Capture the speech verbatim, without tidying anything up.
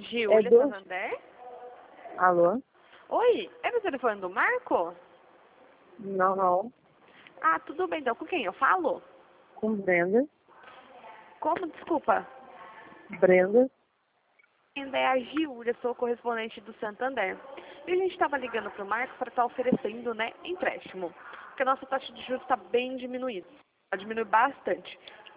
Giulia, do... Santander? Alô? Oi, é o telefone do Marco? Não, não. Ah, tudo bem, então com quem eu falo? Com Brenda. Como? Desculpa. Brenda. Ainda é a Giulia, sou correspondente do Santander. E a gente estava ligando para o Marco para estar oferecendo, né, empréstimo. Porque a nossa taxa de juros está bem diminuída. Ela diminuiu bastante.